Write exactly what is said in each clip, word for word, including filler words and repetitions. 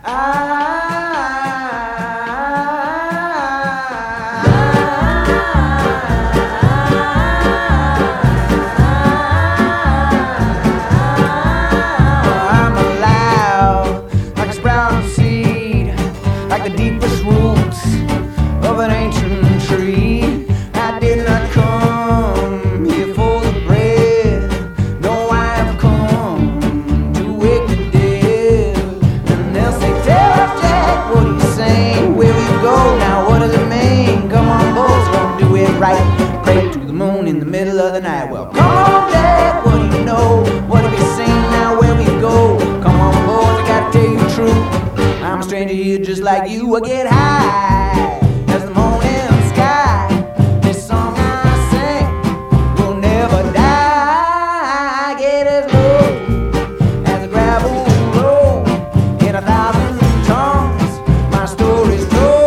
I'm alive, like a sprouting seed, like the deepest roots of an ancient tree. I did not come here for the bread. No, I have come to wake the dead. And they'll say, tell us, Jack, what are you saying? Where we go now? What does it mean? Come on, boys, gonna do it right. Pray to the moon in the middle of the night. Well, come on, Jack, what do you know? What have you seen now? Where we go? Come on, boys, I gotta tell you the truth. I'm a stranger here just like you. I get high as the morning sky. This song I sing will never die. I get as low as a gravel road in a thousand tongues. My story's told.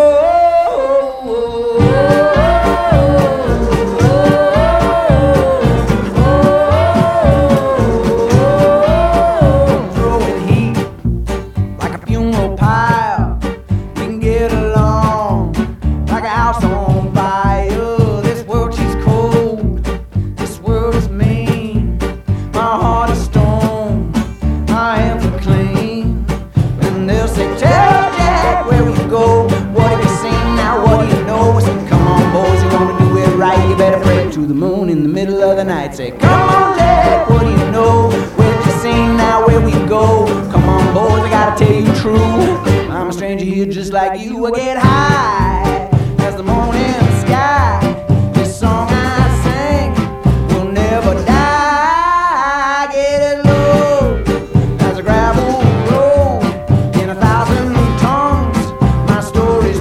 Throwing heat like a funeral pile. We can get along like a house on fire. This world, she's cold. This world is mean. My heart is stone. My hands are clean. And they'll say, tell Jack, where we go? What have you seen now? What do you know? I say, come on, boys, you wanna do it right? You better pray to the moon in the middle of the night. Say, come on, Jack, what do you know? What have you seen now? Where we go? Come on, boys, I gotta tell you the truth. I'm a stranger here just like you. I get high as the morning sky. This song I sing will never die. I get as low as a gravel road in a thousand tongues. My story's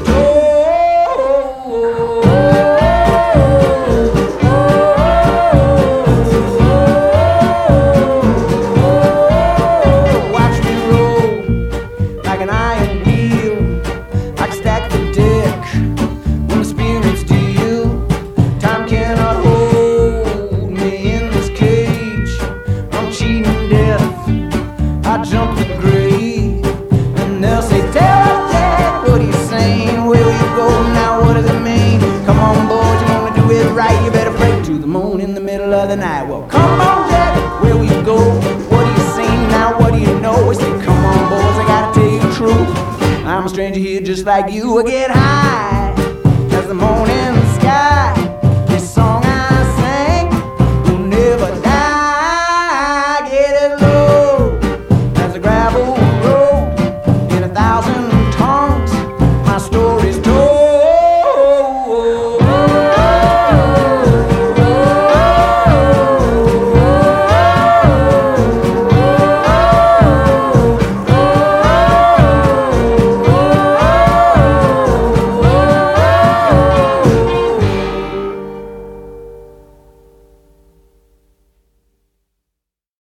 told. Watch me roll like an iron wheel, like a stack of deck when the spirits deal. Time cannot hold me in this cage. I'm cheating death, I jump the grave. And they'll say, tell us, Jack, what are you saying? Where we go now? What does it mean? Come on, boys, you wanna do it right? You better pray to the moon in the middle of the night. Well, come on, Jack, where we go? What do you see now? What do you know? I say, come on, boys, I gotta tell you the truth. I'm a stranger here just like you. I get high as the morning